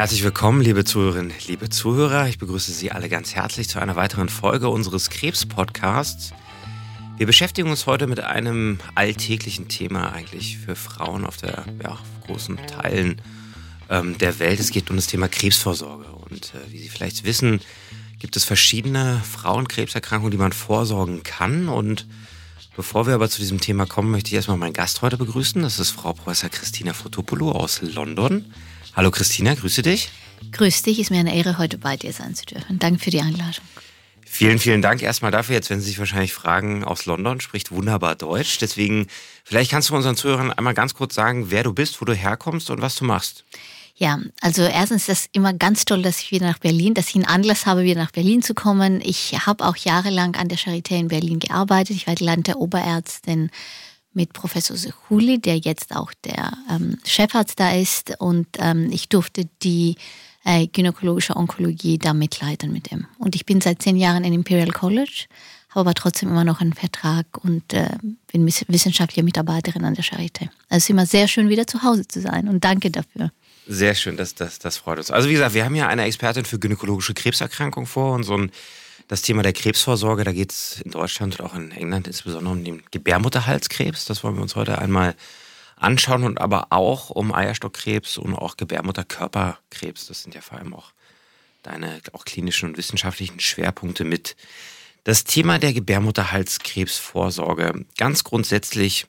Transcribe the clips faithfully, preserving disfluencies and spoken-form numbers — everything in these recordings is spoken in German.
Herzlich willkommen, liebe Zuhörerinnen, liebe Zuhörer. Ich begrüße Sie alle ganz herzlich zu einer weiteren Folge unseres Krebs-Podcasts. Wir beschäftigen uns heute mit einem alltäglichen Thema eigentlich für Frauen auf der ja, großen Teilen ähm, der Welt. Es geht um das Thema Krebsvorsorge. Und äh, wie Sie vielleicht wissen, gibt es verschiedene Frauenkrebserkrankungen, die man vorsorgen kann. Und bevor wir aber zu diesem Thema kommen, möchte ich erstmal meinen Gast heute begrüßen. Das ist Frau Professor Christina Fotopoulou aus London. Hallo Christina, grüße dich. Grüß dich, ist mir eine Ehre, heute bei dir sein zu dürfen. Danke für die Einladung. Vielen, vielen Dank erstmal dafür. Jetzt werden Sie sich wahrscheinlich fragen, aus London, spricht wunderbar Deutsch. Deswegen, vielleicht kannst du unseren Zuhörern einmal ganz kurz sagen, wer du bist, wo du herkommst und was du machst. Ja, also erstens ist das immer ganz toll, dass ich wieder nach Berlin, dass ich einen Anlass habe, wieder nach Berlin zu kommen. Ich habe auch jahrelang an der Charité in Berlin gearbeitet. Ich war die Land der Oberärztin mit Professor Sechuli, der jetzt auch der ähm, Chefarzt da ist. Und ähm, ich durfte die äh, gynäkologische Onkologie da mitleiten mit ihm. Und ich bin seit zehn Jahren in Imperial College, habe aber trotzdem immer noch einen Vertrag und äh, bin wissenschaftliche Mitarbeiterin an der Charité. Also es ist immer sehr schön, wieder zu Hause zu sein und danke dafür. Sehr schön, das, das, das freut uns. Also wie gesagt, wir haben ja eine Expertin für gynäkologische Krebserkrankung vor und so ein Das Thema der Krebsvorsorge, da geht es in Deutschland und auch in England insbesondere um den Gebärmutterhalskrebs. Das wollen wir uns heute einmal anschauen und aber auch um Eierstockkrebs und auch Gebärmutterkörperkrebs. Das sind ja vor allem auch deine auch klinischen und wissenschaftlichen Schwerpunkte mit. Das Thema der Gebärmutterhalskrebsvorsorge, ganz grundsätzlich,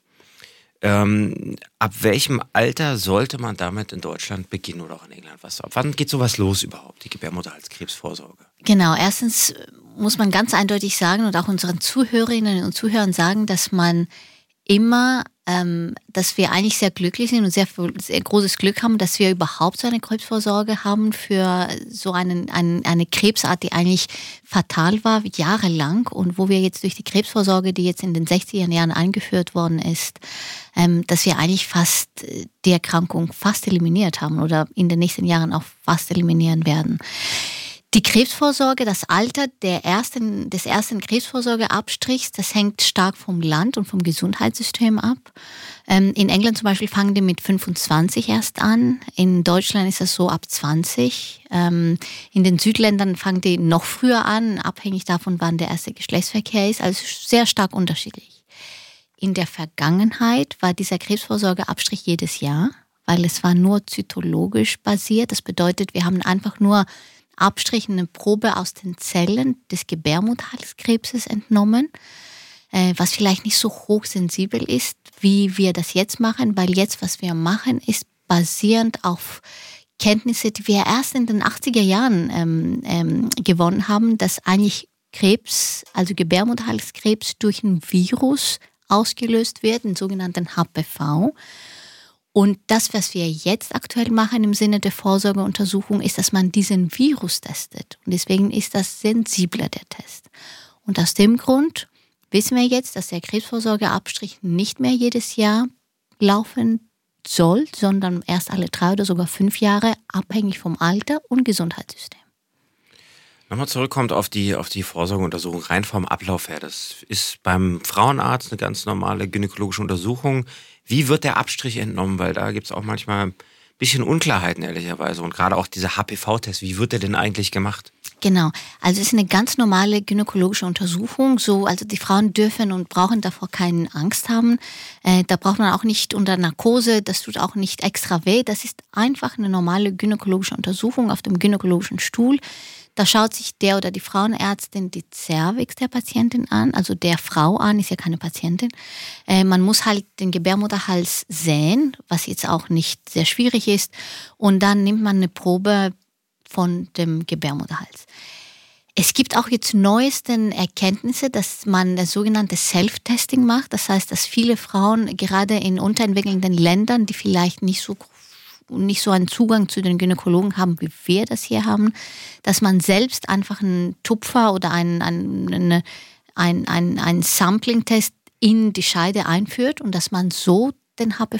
ähm, ab welchem Alter sollte man damit in Deutschland beginnen oder auch in England? Was, ab wann geht sowas los überhaupt, die Gebärmutterhalskrebsvorsorge? Genau, erstens muss man ganz eindeutig sagen und auch unseren Zuhörerinnen und Zuhörern sagen, dass man immer, ähm, dass wir eigentlich sehr glücklich sind und sehr, sehr großes Glück haben, dass wir überhaupt so eine Krebsvorsorge haben für so einen, einen, eine Krebsart, die eigentlich fatal war, jahrelang und wo wir jetzt durch die Krebsvorsorge, die jetzt in den sechziger Jahren eingeführt worden ist, ähm, dass wir eigentlich fast die Erkrankung fast eliminiert haben oder in den nächsten Jahren auch fast eliminieren werden. Die Krebsvorsorge, das Alter der ersten, des ersten Krebsvorsorgeabstrichs, das hängt stark vom Land und vom Gesundheitssystem ab. Ähm, in England zum Beispiel fangen die mit fünfundzwanzig erst an. In Deutschland ist das so ab zwanzig. Ähm, in den Südländern fangen die noch früher an, abhängig davon, wann der erste Geschlechtsverkehr ist. Also sehr stark unterschiedlich. In der Vergangenheit war dieser Krebsvorsorgeabstrich jedes Jahr, weil es war nur zytologisch basiert. Das bedeutet, wir haben einfach nur Abstrich, eine Probe aus den Zellen des Gebärmutterhalskrebses entnommen, äh, was vielleicht nicht so hochsensibel ist, wie wir das jetzt machen, weil jetzt, was wir machen, ist basierend auf Kenntnisse, die wir erst in den achtziger Jahren ähm, ähm, gewonnen haben, dass eigentlich Krebs, also Gebärmutterhalskrebs, durch ein Virus ausgelöst wird, den sogenannten H P V. Und das, was wir jetzt aktuell machen im Sinne der Vorsorgeuntersuchung, ist, dass man diesen Virus testet. Und deswegen ist das sensibler, der Test. Und aus dem Grund wissen wir jetzt, dass der Krebsvorsorgeabstrich nicht mehr jedes Jahr laufen soll, sondern erst alle drei oder sogar fünf Jahre, abhängig vom Alter und Gesundheitssystem. Nochmal zurückkommt auf die, auf die Vorsorgeuntersuchung, rein vom Ablauf her. Das ist beim Frauenarzt eine ganz normale gynäkologische Untersuchung. Wie wird der Abstrich entnommen? Weil da gibt es auch manchmal ein bisschen Unklarheiten, ehrlicherweise. Und gerade auch dieser H P V-Test, wie wird der denn eigentlich gemacht? Genau, also es ist eine ganz normale gynäkologische Untersuchung. So, also die Frauen dürfen und brauchen davor keine Angst haben. Äh, da braucht man auch nicht unter Narkose, das tut auch nicht extra weh. Das ist einfach eine normale gynäkologische Untersuchung auf dem gynäkologischen Stuhl. Da schaut sich der oder die Frauenärztin die Cervix der Patientin an, also der Frau an, ist ja keine Patientin. Äh, man muss halt den Gebärmutterhals sehen, was jetzt auch nicht sehr schwierig ist. Und dann nimmt man eine Probe von dem Gebärmutterhals. Es gibt auch jetzt neuesten Erkenntnisse, dass man das sogenannte Self-Testing macht. Das heißt, dass viele Frauen gerade in unterentwickelnden Ländern, die vielleicht nicht so nicht so einen Zugang zu den Gynäkologen haben, wie wir das hier haben, dass man selbst einfach einen Tupfer oder einen, einen, einen, einen, einen Sampling-Test in die Scheide einführt und dass man so den H P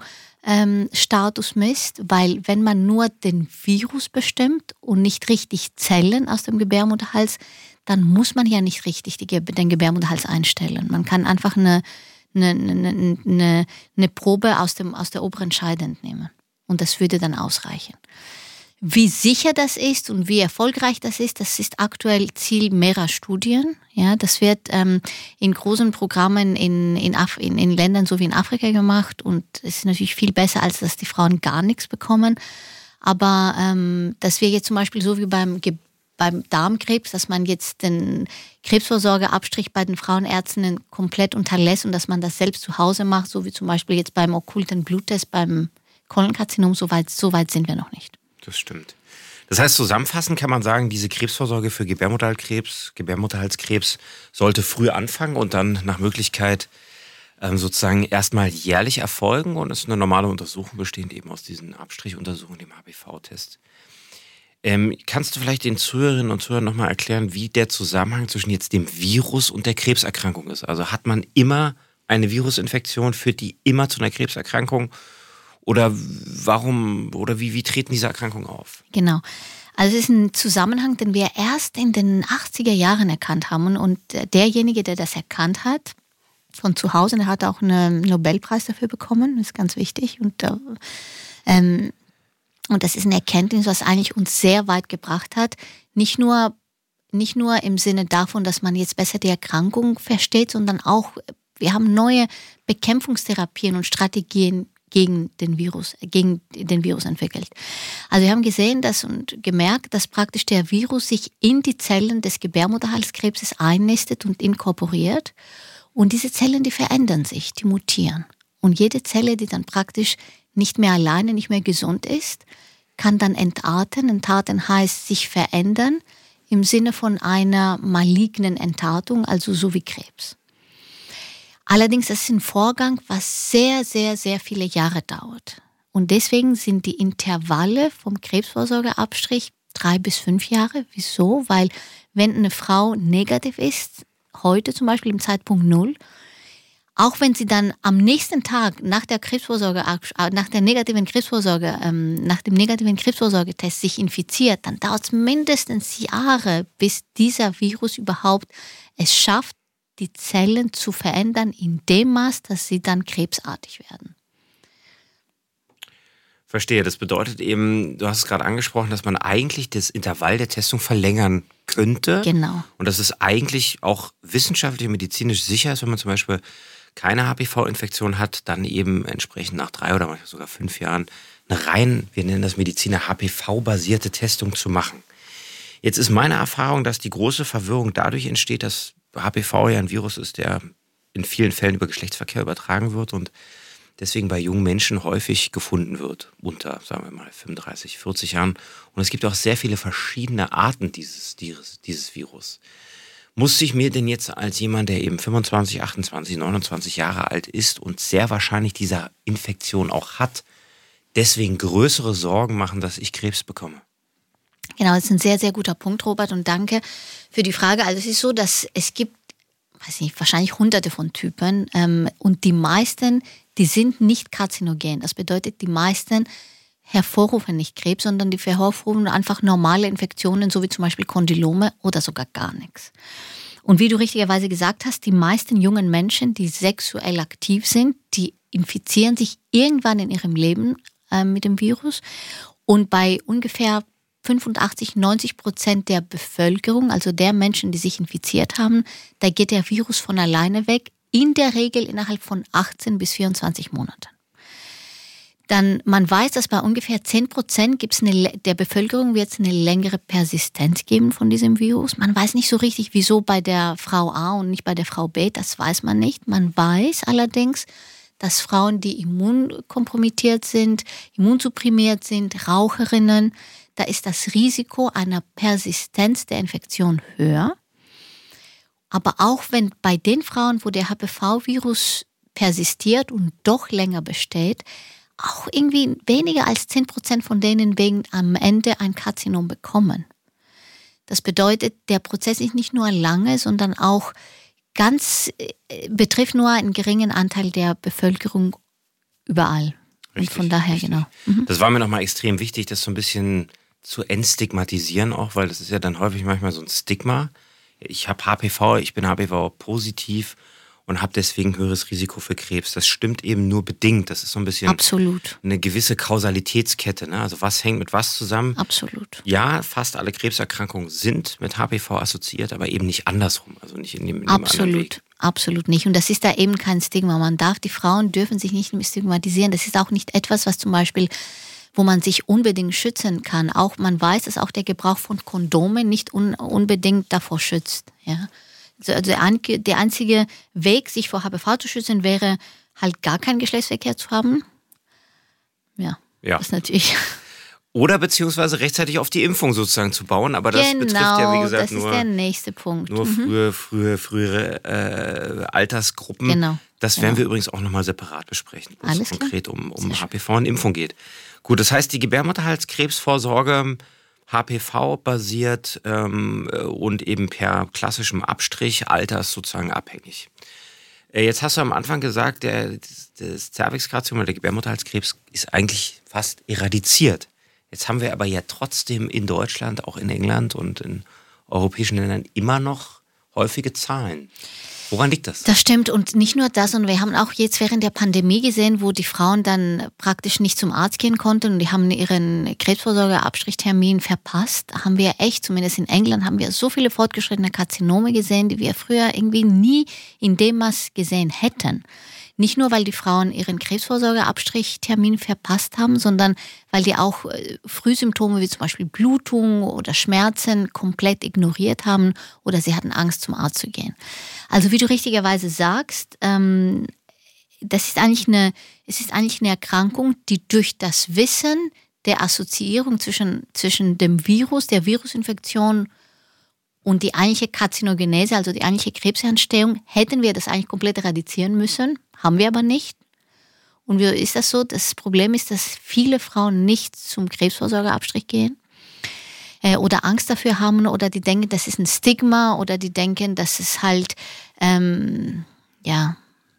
V-Status misst, weil wenn man nur den Virus bestimmt und nicht richtig Zellen aus dem Gebärmutterhals, dann muss man ja nicht richtig die, den Gebärmutterhals einstellen. Man kann einfach eine, eine, eine, eine, eine Probe aus, dem, aus der oberen Scheide entnehmen. Und das würde dann ausreichen. Wie sicher das ist und wie erfolgreich das ist, das ist aktuell Ziel mehrerer Studien. Ja, das wird ähm, in großen Programmen in, in, Af- in, in Ländern so wie in Afrika gemacht und es ist natürlich viel besser, als dass die Frauen gar nichts bekommen. Aber ähm, dass wir jetzt zum Beispiel so wie beim, beim Darmkrebs, dass man jetzt den Krebsvorsorgeabstrich bei den Frauenärztinnen komplett unterlässt und dass man das selbst zu Hause macht, so wie zum Beispiel jetzt beim okkulten Bluttest, beim Kolonkarzinom, so weit, so weit sind wir noch nicht. Das stimmt. Das heißt, zusammenfassend kann man sagen, diese Krebsvorsorge für Gebärmutterhalskrebs, Gebärmutterhalskrebs sollte früh anfangen und dann nach Möglichkeit ähm, sozusagen erstmal jährlich erfolgen und ist eine normale Untersuchung bestehend eben aus diesen Abstrichuntersuchungen, dem H P V-Test. Ähm, kannst du vielleicht den Zuhörerinnen und Zuhörern nochmal erklären, wie der Zusammenhang zwischen jetzt dem Virus und der Krebserkrankung ist? Also hat man immer eine Virusinfektion, führt die immer zu einer Krebserkrankung? Oder warum oder wie, wie treten diese Erkrankungen auf? Genau. Also es ist ein Zusammenhang, den wir erst in den achtziger Jahren erkannt haben. Und derjenige, der das erkannt hat, von zu Hause, der hat auch einen Nobelpreis dafür bekommen. Das ist ganz wichtig. Und, ähm, und das ist eine Erkenntnis, was eigentlich uns sehr weit gebracht hat. Nicht nur, nicht nur im Sinne davon, dass man jetzt besser die Erkrankung versteht, sondern auch, wir haben neue Bekämpfungstherapien und Strategien gegen den Virus, gegen den Virus entwickelt. Also wir haben gesehen dass, und gemerkt, dass praktisch der Virus sich in die Zellen des Gebärmutterhalskrebses einnistet und inkorporiert. Und diese Zellen, die verändern sich, die mutieren. Und jede Zelle, die dann praktisch nicht mehr alleine, nicht mehr gesund ist, kann dann entarten. Entarten heißt sich verändern im Sinne von einer malignen Entartung, also so wie Krebs. Allerdings das ist ein Vorgang, was sehr, sehr, sehr viele Jahre dauert. Und deswegen sind die Intervalle vom Krebsvorsorgeabstrich drei bis fünf Jahre. Wieso? Weil wenn eine Frau negativ ist, heute zum Beispiel im Zeitpunkt null, auch wenn sie dann am nächsten Tag nach der Krebsvorsorge, nach der negativen Krebsvorsorge, ähm, nach dem negativen Krebsvorsorgetest sich infiziert, dann dauert es mindestens Jahre, bis dieser Virus überhaupt es schafft, die Zellen zu verändern in dem Maß, dass sie dann krebsartig werden. Verstehe, das bedeutet eben, du hast es gerade angesprochen, dass man eigentlich das Intervall der Testung verlängern könnte. Genau. Und dass es eigentlich auch wissenschaftlich und medizinisch sicher ist, wenn man zum Beispiel keine H P V-Infektion hat, dann eben entsprechend nach drei oder manchmal sogar fünf Jahren eine rein, wir nennen das Mediziner, H P V-basierte Testung zu machen. Jetzt ist meine Erfahrung, dass die große Verwirrung dadurch entsteht, dass H P V ja ein Virus ist, der in vielen Fällen über Geschlechtsverkehr übertragen wird und deswegen bei jungen Menschen häufig gefunden wird, unter, sagen wir mal, fünfunddreißig, vierzig Jahren. Und es gibt auch sehr viele verschiedene Arten dieses, dieses, dieses Virus. Muss ich mir denn jetzt als jemand, der eben fünfundzwanzig, achtundzwanzig, neunundzwanzig Jahre alt ist und sehr wahrscheinlich diese Infektion auch hat, deswegen größere Sorgen machen, dass ich Krebs bekomme? Genau, das ist ein sehr, sehr guter Punkt, Robert, und danke für die Frage. Also es ist so, dass es gibt, weiß nicht, wahrscheinlich hunderte von Typen ähm, und die meisten, die sind nicht karzinogen. Das bedeutet, die meisten hervorrufen nicht Krebs, sondern die hervorrufen einfach normale Infektionen, so wie zum Beispiel Kondylome oder sogar gar nichts. Und wie du richtigerweise gesagt hast, die meisten jungen Menschen, die sexuell aktiv sind, die infizieren sich irgendwann in ihrem Leben äh, mit dem Virus. Und bei ungefähr fünfundachtzig, neunzig Prozent der Bevölkerung, also der Menschen, die sich infiziert haben, da geht der Virus von alleine weg, in der Regel innerhalb von achtzehn bis vierundzwanzig Monaten. Dann, man weiß, dass bei ungefähr zehn Prozent gibt's eine, der Bevölkerung wird es eine längere Persistenz geben von diesem Virus. Man weiß nicht so richtig, wieso bei der Frau A und nicht bei der Frau B, das weiß man nicht. Man weiß allerdings, dass Frauen, die immunkompromittiert sind, immunsupprimiert sind, Raucherinnen, da ist das Risiko einer Persistenz der Infektion höher. Aber auch wenn bei den Frauen, wo der H P V-Virus persistiert und doch länger besteht, auch irgendwie weniger als zehn Prozent von denen wegen am Ende ein Karzinom bekommen. Das bedeutet, der Prozess ist nicht nur lange, sondern auch ganz, betrifft nur einen geringen Anteil der Bevölkerung überall. Richtig, und von daher, richtig. genau. Mhm. Das war mir nochmal extrem wichtig, das so ein bisschen zu entstigmatisieren auch, weil das ist ja dann häufig manchmal so ein Stigma. Ich habe H P V, ich bin H P V-positiv und habe deswegen höheres Risiko für Krebs. Das stimmt eben nur bedingt. Das ist so ein bisschen Absolut. eine gewisse Kausalitätskette. Ne? Also was hängt mit was zusammen? Absolut. Ja, fast alle Krebserkrankungen sind mit H P V assoziiert, aber eben nicht andersrum. Also nicht in dem, in dem anderen Weg. Absolut nicht. Und das ist da eben kein Stigma. Man darf, die Frauen dürfen sich nicht stigmatisieren. Das ist auch nicht etwas, was zum Beispiel, wo man sich unbedingt schützen kann. Auch man weiß, dass auch der Gebrauch von Kondomen nicht un, unbedingt davor schützt. Ja? Also der, der einzige Weg, sich vor H P V zu schützen, wäre halt gar keinen Geschlechtsverkehr zu haben. Ja, ja. Das ist natürlich... Oder beziehungsweise rechtzeitig auf die Impfung sozusagen zu bauen, aber das genau, betrifft ja wie gesagt das nur, ist der nächste Punkt. nur mhm. frühe, frühe, frühere äh, Altersgruppen. Genau. Das genau. werden wir übrigens auch nochmal separat besprechen, wo Alles es konkret klar. um, um H P V und Impfung geht. Gut, das heißt, die Gebärmutterhalskrebsvorsorge H P V-basiert ähm, und eben per klassischem Abstrich alters sozusagen abhängig. Äh, jetzt hast du am Anfang gesagt, der, das Zervixkarzinom oder der Gebärmutterhalskrebs ist eigentlich fast eradiziert. Jetzt haben wir aber ja trotzdem in Deutschland, auch in England und in europäischen Ländern immer noch häufige Zahlen. Woran liegt das? Das stimmt und nicht nur das, und wir haben auch jetzt während der Pandemie gesehen, wo die Frauen dann praktisch nicht zum Arzt gehen konnten und die haben ihren Krebsvorsorgeabstrichtermin verpasst, haben wir echt, zumindest in England, haben wir so viele fortgeschrittene Karzinome gesehen, die wir früher irgendwie nie in dem Maß gesehen hätten. Nicht nur, weil die Frauen ihren Krebsvorsorgeabstrichtermin verpasst haben, sondern weil die auch Frühsymptome wie zum Beispiel Blutung oder Schmerzen komplett ignoriert haben oder sie hatten Angst, zum Arzt zu gehen. Also wie du richtigerweise sagst, ähm, das ist eigentlich eine, es ist eigentlich eine Erkrankung, die durch das Wissen der Assoziierung zwischen, zwischen dem Virus, der Virusinfektion und die eigentliche Karzinogenese, also die eigentliche Krebsentstehung, hätten wir das eigentlich komplett eradizieren müssen. Haben wir aber nicht. Und wie ist das so? Das Problem ist, dass viele Frauen nicht zum Krebsvorsorgeabstrich gehen äh, oder Angst dafür haben oder die denken, das ist ein Stigma oder die denken, dass es halt, ähm, ja,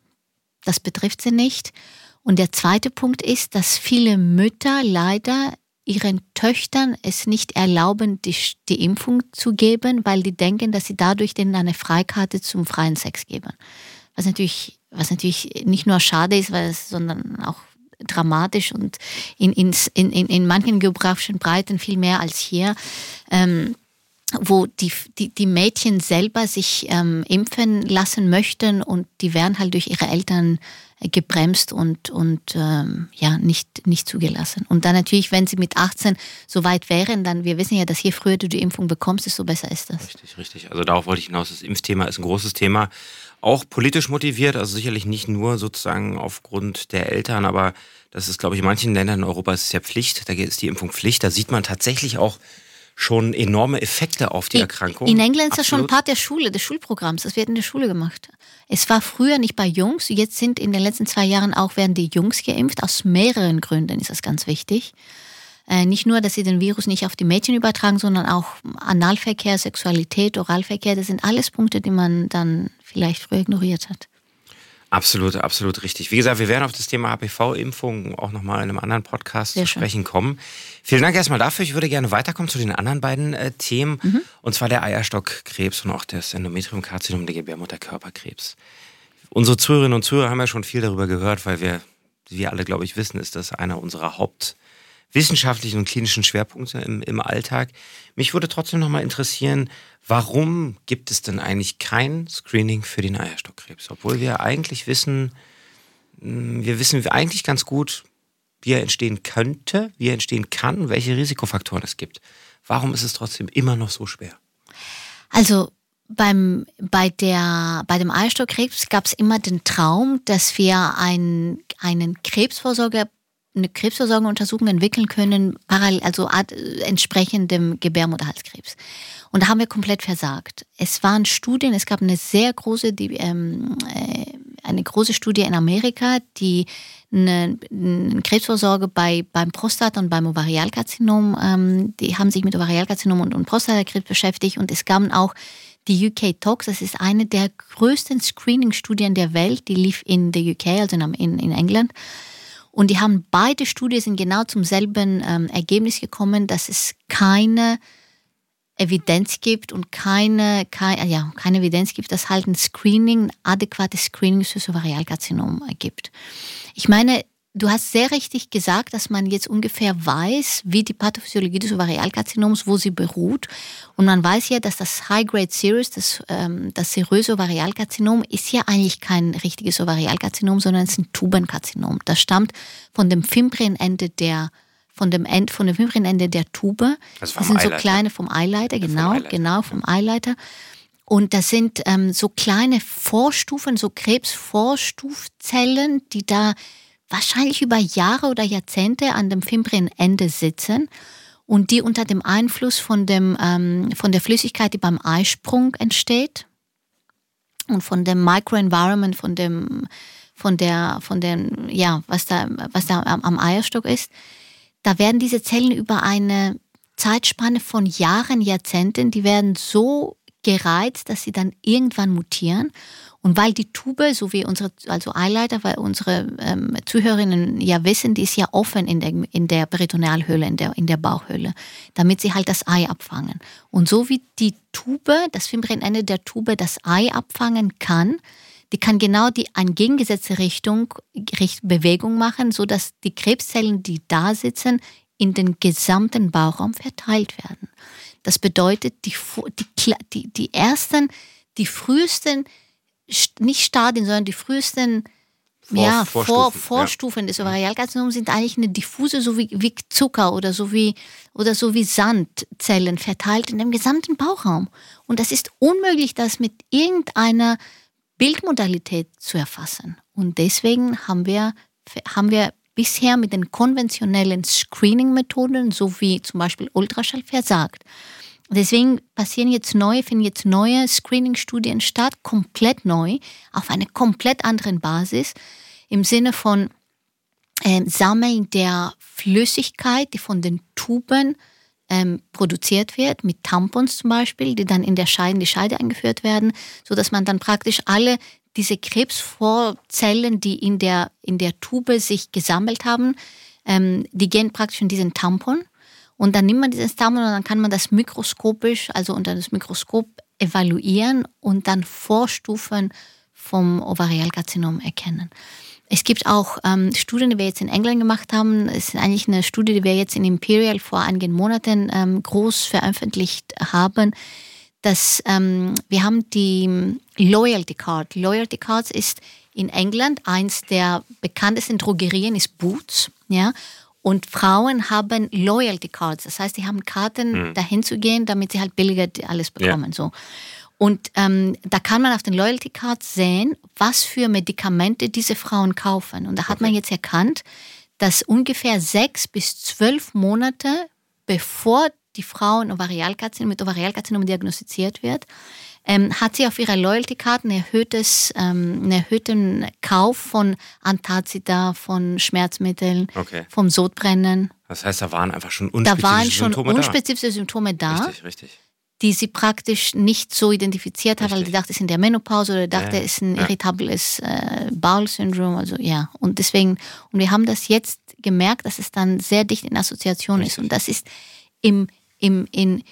das betrifft sie nicht. Und der zweite Punkt ist, dass viele Mütter leider ihren Töchtern es nicht erlauben, die, die Impfung zu geben, weil die denken, dass sie dadurch denen eine Freikarte zum freien Sex geben. Was natürlich, was natürlich nicht nur schade ist, weil es, sondern auch dramatisch und in, in, in, in manchen geografischen Breiten viel mehr als hier, ähm, wo die, die, die Mädchen selber sich ähm, impfen lassen möchten und die werden halt durch ihre Eltern gebremst und, und ähm, ja, nicht, nicht zugelassen. Und dann natürlich, wenn sie mit achtzehn so weit wären, dann, wir wissen ja, dass je früher du die Impfung bekommst, desto besser ist das. Richtig, richtig. Also darauf wollte ich hinaus. Das Impfthema ist ein großes Thema. Auch politisch motiviert, also sicherlich nicht nur sozusagen aufgrund der Eltern, aber das ist, glaube ich, in manchen Ländern in Europa ist es ja Pflicht. Da ist die Impfung Pflicht. Da sieht man tatsächlich auch schon enorme Effekte auf die Erkrankung. In England ist das schon Part der Schule, des Schulprogramms. Das wird in der Schule gemacht. Es war früher nicht bei Jungs. Jetzt sind in den letzten zwei Jahren auch werden die Jungs geimpft. Aus mehreren Gründen ist das ganz wichtig. Äh, nicht nur, dass sie den Virus nicht auf die Mädchen übertragen, sondern auch Analverkehr, Sexualität, Oralverkehr. Das sind alles Punkte, die man dann vielleicht früher ignoriert hat. Absolut, absolut richtig. Wie gesagt, wir werden auf das Thema H P V-Impfung auch nochmal in einem anderen Podcast Sehr zu sprechen schön. kommen. Vielen Dank erstmal dafür. Ich würde gerne weiterkommen zu den anderen beiden äh, Themen. Mhm. Und zwar der Eierstockkrebs und auch das Endometriumkarzinom, der Gebärmutterkörperkrebs. Unsere Zuhörerinnen und Zuhörer haben ja schon viel darüber gehört, weil wir, wie wir alle, glaube ich, wissen, ist das einer unserer hauptwissenschaftlichen und klinischen Schwerpunkte im, im Alltag. Mich würde trotzdem nochmal interessieren, warum gibt es denn eigentlich kein Screening für den Eierstockkrebs? Obwohl wir eigentlich wissen, wir wissen eigentlich ganz gut, wie er entstehen könnte, wie er entstehen kann, welche Risikofaktoren es gibt. Warum ist es trotzdem immer noch so schwer? Also beim, bei, der, bei dem Eierstockkrebs gab es immer den Traum, dass wir ein, einen Krebsvorsorger eine Krebsvorsorgeuntersuchung entwickeln können, parallel, also entsprechend dem Gebärmutterhalskrebs. Und da haben wir komplett versagt. Es waren Studien, es gab eine sehr große, die, ähm, äh, eine große Studie in Amerika, die eine, eine Krebsvorsorge bei, beim Prostat- und beim Ovarialkarzinom, ähm, die haben sich mit Ovarialkarzinom und, und Prostatakrebs beschäftigt und es gab auch die U K Tox, das ist eine der größten Screening-Studien der Welt, die lief in der U K, also in, in England. Und die haben beide Studien sind genau zum selben ähm, Ergebnis gekommen, dass es keine Evidenz gibt und keine, keine, ja, keine Evidenz gibt, dass halt ein Screening, ein adäquates Screening für das Ovarialkarzinom gibt. Ich meine, du hast sehr richtig gesagt, dass man jetzt ungefähr weiß, wie die Pathophysiologie des Ovarialkarzinoms, wo sie beruht. Und man weiß ja, dass das High-Grade Serous, das, ähm, das seröse Ovarialkarzinom, ist ja eigentlich kein richtiges Ovarialkarzinom, sondern es ist ein Tubenkarzinom. Das stammt von dem Fimbrienende der von dem End, von dem Fimbrienende der Tube. Also das sind Eileiter. So kleine vom Eileiter, genau, vom Eileiter. genau vom Eileiter. Und das sind ähm, so kleine Vorstufen, so Krebsvorstufzellen, die da wahrscheinlich über Jahre oder Jahrzehnte an dem Fimbrienende sitzen und die unter dem Einfluss von, dem, ähm, von der Flüssigkeit, die beim Eisprung entsteht und von dem Microenvironment, von dem, von der, von den, ja, was da, was da am, am Eierstock ist, da werden diese Zellen über eine Zeitspanne von Jahren, Jahrzehnten, die werden so gereizt, dass sie dann irgendwann mutieren. Und weil die Tube, so wie unsere, also Eileiter, weil unsere ähm, Zuhörerinnen ja wissen, die ist ja offen in der, in der Peritonealhöhle, in der, in der Bauchhöhle, damit sie halt das Ei abfangen. Und so wie die Tube, das Fimbrienende der Tube das Ei abfangen kann, die kann genau die entgegengesetzte Richtung, Richt, Bewegung machen, sodass die Krebszellen, die da sitzen, in den gesamten Bauchraum verteilt werden. Das bedeutet, die, die, die, die ersten, die frühesten, nicht Stadien, sondern die frühesten Vor, ja, Vorstufen, Vor, Vorstufen ja. des Ovarialkarzinoms sind eigentlich eine diffuse, so wie, wie Zucker oder so wie, oder so wie Sandzellen verteilt in dem gesamten Bauchraum. Und das ist unmöglich, das mit irgendeiner Bildmodalität zu erfassen. Und deswegen haben wir, haben wir bisher mit den konventionellen Screening-Methoden, so wie zum Beispiel Ultraschall, versagt. Deswegen passieren jetzt neue, finden jetzt neue Screening-Studien statt, komplett neu, auf einer komplett anderen Basis, im Sinne von äh, Sammeln der Flüssigkeit, die von den Tuben ähm, produziert wird, mit Tampons zum Beispiel, die dann in der Scheide, in die Scheide eingeführt werden, sodass man dann praktisch alle diese Krebsvorzellen, die in der, in der Tube sich gesammelt haben, ähm, die gehen praktisch in diesen Tampon. Und dann nimmt man dieses Tampon und dann kann man das mikroskopisch, also unter das Mikroskop evaluieren und dann Vorstufen vom Ovarialkarzinom erkennen. Es gibt auch ähm, Studien, die wir jetzt in England gemacht haben. Es ist eigentlich eine Studie, die wir jetzt in Imperial vor einigen Monaten ähm, groß veröffentlicht haben. Dass, ähm, wir haben die Loyalty Card. Loyalty Cards ist in England eins der bekanntesten Drogerien, ist Boots, ja. Und Frauen haben Loyalty Cards, das heißt, die haben Karten, mhm. dahin zu gehen, damit sie halt billiger alles bekommen. Ja. So. Und ähm, da kann man auf den Loyalty Cards sehen, was für Medikamente diese Frauen kaufen. Und da hat okay. man jetzt erkannt, dass ungefähr sechs bis zwölf Monate bevor die Frau ein Ovarialkarzinom, mit Ovarialkarzinom diagnostiziert wird, ähm, hat sie auf ihrer Loyalty-Card ein erhöhtes, ähm, einen erhöhten Kauf von Antazida, von Schmerzmitteln, okay. vom Sodbrennen. Das heißt, da waren einfach schon unspezifische Symptome da? Da waren schon Symptome unspezifische da. Symptome da, richtig, richtig. die sie praktisch nicht so identifiziert hat, weil sie dachte, es ist in der Menopause oder dachte, ja, es ist ein ja. irritables äh, Bowel-Syndrom, also ja. Und deswegen, und wir haben das jetzt gemerkt, dass es dann sehr dicht in Assoziation richtig. ist. Und das ist im, im, in,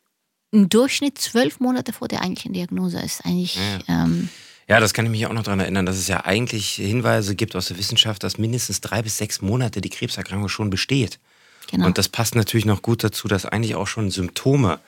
im Durchschnitt zwölf Monate vor der eigentlichen Diagnose ist eigentlich... Ja. Ähm, ja, das kann ich mich auch noch daran erinnern, dass es ja eigentlich Hinweise gibt aus der Wissenschaft, dass mindestens drei bis sechs Monate die Krebserkrankung schon besteht. Genau. Und das passt natürlich noch gut dazu, dass eigentlich auch schon Symptome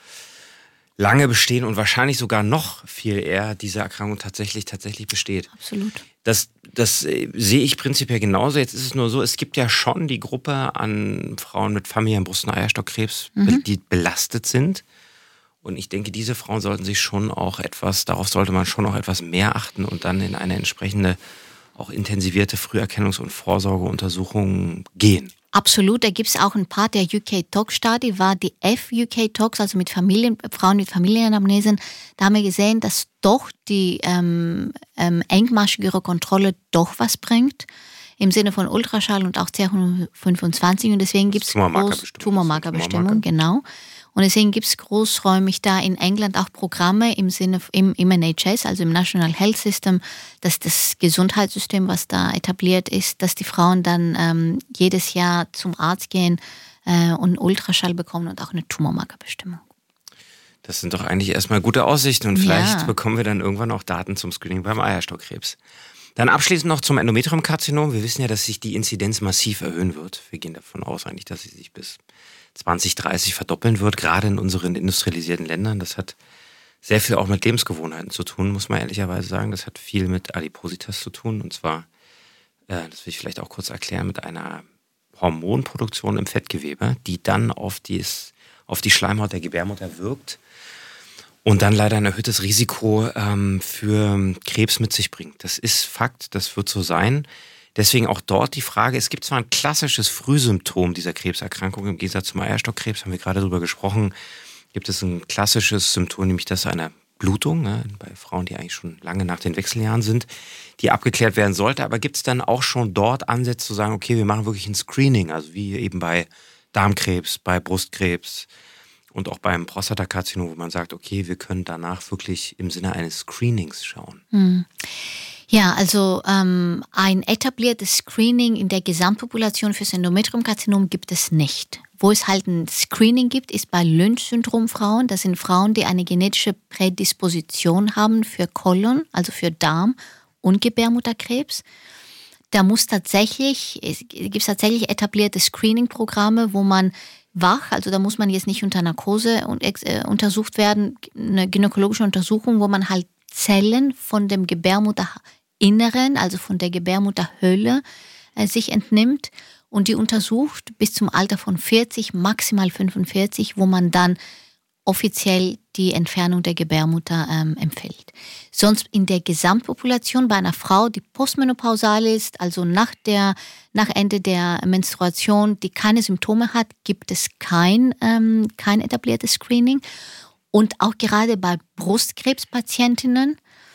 lange bestehen und wahrscheinlich sogar noch viel eher diese Erkrankung tatsächlich tatsächlich besteht. Absolut. Das, das äh, sehe ich prinzipiell genauso. Jetzt ist es nur so, es gibt ja schon die Gruppe an Frauen mit familiären Brust- und Eierstockkrebs, mhm. die belastet sind. Und ich denke, diese Frauen sollten sich schon auch etwas, darauf sollte man schon auch etwas mehr achten und dann in eine entsprechende, auch intensivierte Früherkennungs- und Vorsorgeuntersuchung gehen. Absolut, da gibt es auch ein paar, der U K-Tox-Study war die F-U K-Tox, also mit Familien, Frauen mit Familienanamnesen. Da haben wir gesehen, dass doch die ähm, ähm, engmaschigere Kontrolle doch was bringt, im Sinne von Ultraschall und auch C hundertfünfundzwanzig. Und deswegen gibt es Tumormarkerbestimmung, Tumormarkerbestimmung, genau. Und deswegen gibt es großräumig da in England auch Programme im Sinne im, im N H S, also im National Health System, dass das Gesundheitssystem, was da etabliert ist, dass die Frauen dann ähm, jedes Jahr zum Arzt gehen äh, und einen Ultraschall bekommen und auch eine Tumormarkerbestimmung. Das sind doch eigentlich erstmal gute Aussichten und vielleicht Ja. bekommen wir dann irgendwann auch Daten zum Screening beim Eierstockkrebs. Dann abschließend noch zum Endometriumkarzinom. Wir wissen ja, dass sich die Inzidenz massiv erhöhen wird. Wir gehen davon aus eigentlich, dass sie sich bis zwanzig dreißig verdoppeln wird, gerade in unseren industrialisierten Ländern. Das hat sehr viel auch mit Lebensgewohnheiten zu tun, muss man ehrlicherweise sagen. Das hat viel mit Adipositas zu tun und zwar, äh, das will ich vielleicht auch kurz erklären, mit einer Hormonproduktion im Fettgewebe, die dann auf, dies, auf die Schleimhaut der Gebärmutter wirkt und dann leider ein erhöhtes Risiko ähm, für Krebs mit sich bringt. Das ist Fakt, das wird so sein. Deswegen auch dort die Frage, es gibt zwar ein klassisches Frühsymptom dieser Krebserkrankung, im Gegensatz zum Eierstockkrebs, haben wir gerade darüber gesprochen, gibt es ein klassisches Symptom, nämlich das einer Blutung, ne, bei Frauen, die eigentlich schon lange nach den Wechseljahren sind, die abgeklärt werden sollte. Aber gibt es dann auch schon dort Ansätze zu sagen, okay, wir machen wirklich ein Screening, also wie eben bei Darmkrebs, bei Brustkrebs und auch beim Prostatakarzinom, wo man sagt, okay, wir können danach wirklich im Sinne eines Screenings schauen. Hm. Ja, also ähm, ein etabliertes Screening in der Gesamtpopulation fürs Endometriumkarzinom gibt es nicht. Wo es halt ein Screening gibt, ist bei Lynch-Syndrom-Frauen. Das sind Frauen, die eine genetische Prädisposition haben für Kolon, also für Darm- und Gebärmutterkrebs. Da muss tatsächlich, es gibt tatsächlich etablierte Screening-Programme, wo man wach, also da muss man jetzt nicht unter Narkose und, äh, untersucht werden, eine gynäkologische Untersuchung, wo man halt Zellen von dem Gebärmutterinneren, also von der Gebärmutterhöhle, äh, sich entnimmt und die untersucht bis zum Alter von vierzig, maximal fünfundvierzig, wo man dann offiziell die Entfernung der Gebärmutter ähm, empfiehlt. Sonst in der Gesamtpopulation bei einer Frau, die postmenopausal ist, also nach, der, nach Ende der Menstruation, die keine Symptome hat, gibt es kein, ähm, kein etabliertes Screening. Und auch gerade bei Brustkrebspatientinnen,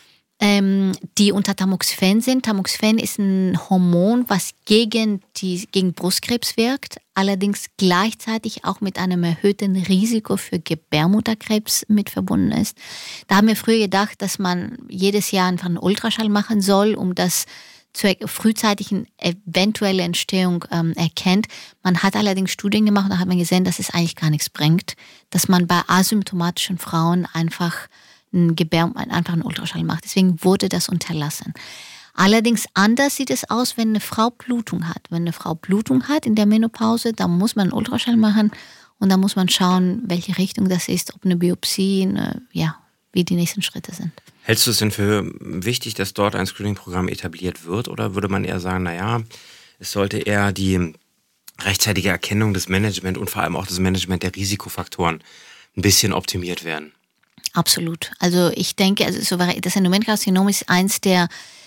ähm, die unter Tamoxifen sind. Tamoxifen ist ein Hormon, was gegen, die, gegen Brustkrebs wirkt, allerdings gleichzeitig auch mit einem erhöhten Risiko für Gebärmutterkrebs mit verbunden ist. Da haben wir früher gedacht, dass man jedes Jahr einfach einen Ultraschall machen soll, um das zur frühzeitigen eventuelle Entstehung ähm, erkennt. Man hat allerdings Studien gemacht und da hat man gesehen, dass es eigentlich gar nichts bringt, dass man bei asymptomatischen Frauen einfach einen, Gebär, einfach einen Ultraschall macht. Deswegen wurde das unterlassen. Allerdings anders sieht es aus, wenn eine Frau Blutung hat. Wenn eine Frau Blutung hat in der Menopause, dann muss man einen Ultraschall machen und dann muss man schauen, welche Richtung das ist, ob eine Biopsie, eine, ja, wie die nächsten Schritte sind. Hältst du es denn für wichtig, dass dort ein Screening-Programm etabliert wird? Oder würde man eher sagen, naja, es sollte eher die rechtzeitige Erkennung des Management und vor allem auch das Management der Risikofaktoren ein bisschen optimiert werden? Absolut. Also ich denke, also das Endometriumkarzinom ist eins der,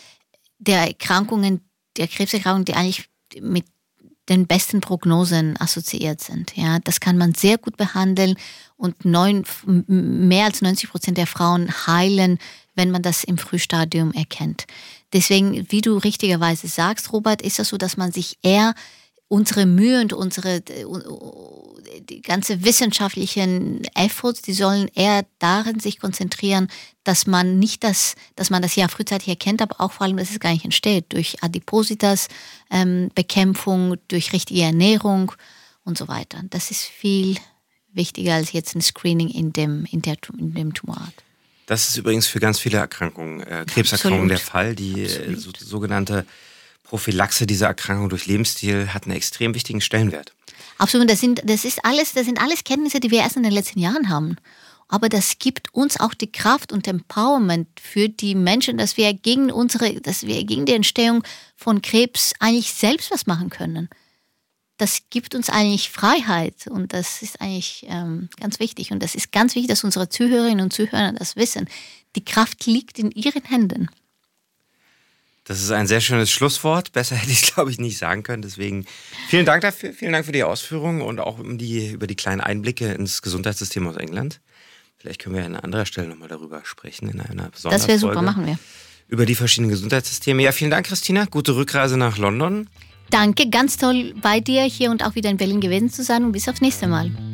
der Erkrankungen, der Krebserkrankungen, die eigentlich mit den besten Prognosen assoziiert sind. Ja, das kann man sehr gut behandeln und neun, mehr als neunzig Prozent der Frauen heilen, wenn man das im Frühstadium erkennt. Deswegen, wie du richtigerweise sagst, Robert, ist das so, dass man sich eher unsere Mühe und unsere die ganze wissenschaftlichen Efforts, die sollen eher darin sich konzentrieren, dass man nicht das, dass man das ja frühzeitig erkennt, aber auch vor allem, dass es gar nicht entsteht durch Adipositas, ähm, Bekämpfung, durch richtige Ernährung und so weiter. Das ist viel wichtiger als jetzt ein Screening in dem, in der, in dem Tumorart. Das ist übrigens für ganz viele Erkrankungen, äh, Krebserkrankungen Absolut. Der Fall. Die äh, so, sogenannte Prophylaxe dieser Erkrankung durch Lebensstil hat einen extrem wichtigen Stellenwert. Absolut, das sind, das ist alles, das sind alles Kenntnisse, die wir erst in den letzten Jahren haben. Aber das gibt uns auch die Kraft und Empowerment für die Menschen, dass wir gegen unsere, dass wir gegen die Entstehung von Krebs eigentlich selbst was machen können. Das gibt uns eigentlich Freiheit und das ist eigentlich ähm, ganz wichtig. Und das ist ganz wichtig, dass unsere Zuhörerinnen und Zuhörer das wissen. Die Kraft liegt in ihren Händen. Das ist ein sehr schönes Schlusswort. Besser hätte ich es, glaube ich, nicht sagen können. Deswegen vielen Dank dafür, vielen Dank für die Ausführungen und auch um die, über die kleinen Einblicke ins Gesundheitssystem aus England. Vielleicht können wir an anderer Stelle nochmal darüber sprechen in einer Sonderfolge. Das wäre super, machen wir. Über die verschiedenen Gesundheitssysteme. Ja, vielen Dank, Christina. Gute Rückreise nach London. Danke, ganz toll bei dir hier und auch wieder in Berlin gewesen zu sein und bis aufs nächste Mal.